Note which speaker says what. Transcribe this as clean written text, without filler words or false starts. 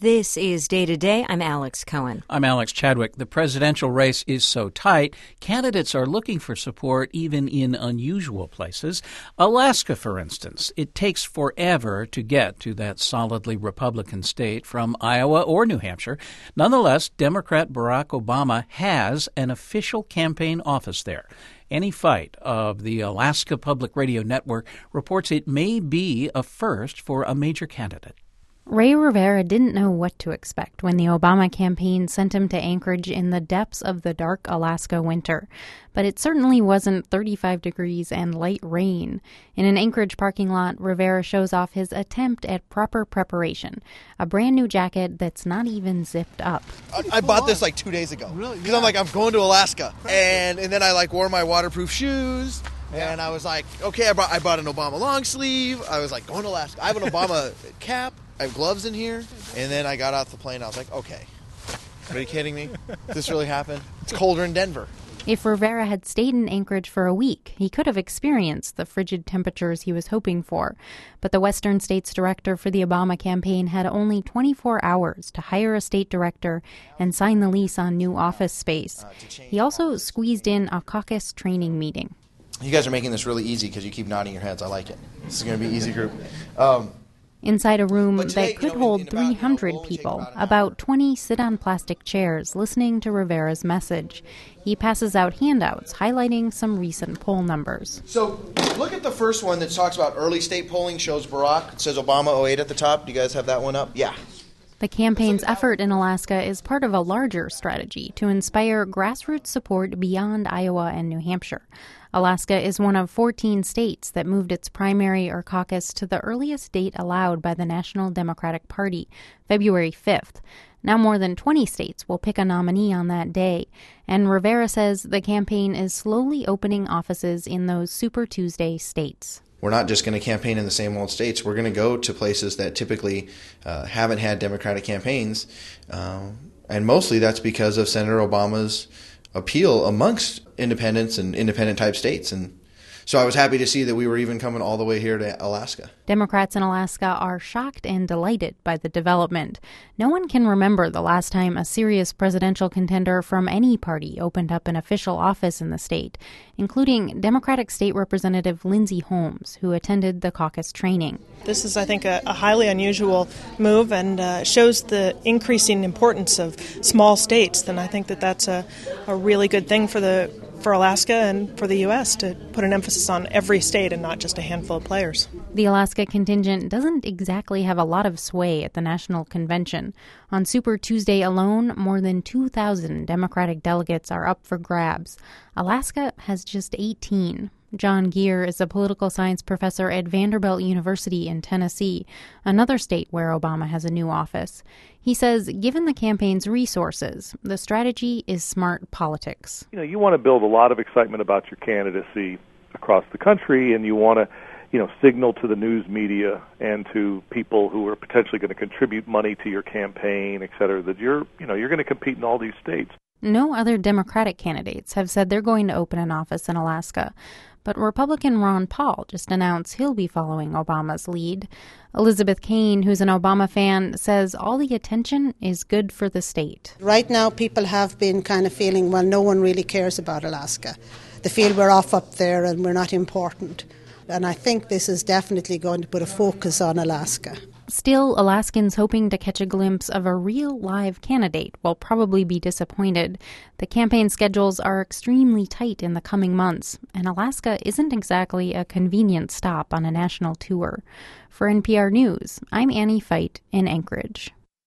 Speaker 1: This is Day to Day. I'm Alex Cohen.
Speaker 2: I'm Alex Chadwick. The presidential race is so tight, candidates are looking for support even in unusual places. Alaska, for instance. It takes forever to get to that solidly Republican state from Iowa or New Hampshire. Nonetheless, Democrat Barack Obama has an official campaign office there. Any Fight of the Alaska Public Radio Network reports it may be a first for a major candidate.
Speaker 3: Ray Rivera didn't know what to expect when the Obama campaign sent him to Anchorage in the depths of the dark Alaska winter. But it certainly wasn't 35 degrees and light rain. In an Anchorage parking lot, Rivera shows off his attempt at proper preparation, a brand new jacket that's not even zipped up.
Speaker 4: I bought this like 2 days ago. Really? Because I'm going to Alaska. And then I wore my waterproof shoes. And I was like, okay, I bought an Obama long sleeve. I was like, going to Alaska. I have an Obama cap. I have gloves in here. And then I got off the plane. I was like, okay, are you kidding me? This really happened? It's colder in Denver.
Speaker 3: If Rivera had stayed in Anchorage for a week, he could have experienced the frigid temperatures he was hoping for. But the Western States director for the Obama campaign had only 24 hours to hire a state director and sign the lease on new office space. He also squeezed in a caucus training meeting.
Speaker 4: You guys are making this really easy because you keep nodding your heads. I like it. This is going to be an easy group.
Speaker 3: Inside a room that could hold 300 people, about 20 sit on plastic chairs listening to Rivera's message. He passes out handouts highlighting some recent poll numbers.
Speaker 4: So look at the first one that talks about early state polling, shows Barack. It says Obama 08 at the top. Do you guys have that one up? Yeah.
Speaker 3: The campaign's effort in Alaska is part of a larger strategy to inspire grassroots support beyond Iowa and New Hampshire. Alaska is one of 14 states that moved its primary or caucus to the earliest date allowed by the National Democratic Party, February 5th. Now more than 20 states will pick a nominee on that day, and Rivera says the campaign is slowly opening offices in those Super Tuesday states.
Speaker 4: We're not just going to campaign in the same old states. We're going to go to places that typically haven't had Democratic campaigns, and mostly that's because of Senator Obama's appeal amongst independents and independent-type states. And so I was happy to see that we were even coming all the way here to Alaska.
Speaker 3: Democrats in Alaska are shocked and delighted by the development. No one can remember the last time a serious presidential contender from any party opened up an official office in the state, including Democratic State Representative Lindsey Holmes, who attended the caucus training.
Speaker 5: This is, I think, a highly unusual move and shows the increasing importance of small states. And I think that that's a really good thing for Alaska and for the U.S. to put an emphasis on every state and not just a handful of players.
Speaker 3: The Alaska contingent doesn't exactly have a lot of sway at the national convention. On Super Tuesday alone, more than 2,000 Democratic delegates are up for grabs. Alaska has just 18. John Geer is a political science professor at Vanderbilt University in Tennessee, another state where Obama has a new office. He says, given the campaign's resources, the strategy is smart politics.
Speaker 6: You want to build a lot of excitement about your candidacy across the country, and you want to, signal to the news media and to people who are potentially going to contribute money to your campaign, et cetera, that you're going to compete in all these states.
Speaker 3: No other Democratic candidates have said they're going to open an office in Alaska. But Republican Ron Paul just announced he'll be following Obama's lead. Elizabeth Kane, who's an Obama fan, says all the attention is good for the state.
Speaker 7: Right now, people have been kind of feeling, well, no one really cares about Alaska. They feel we're off up there and we're not important. And I think this is definitely going to put a focus on Alaska.
Speaker 3: Still, Alaskans hoping to catch a glimpse of a real live candidate will probably be disappointed. The campaign schedules are extremely tight in the coming months, and Alaska isn't exactly a convenient stop on a national tour. For NPR News, I'm Annie Fight in Anchorage.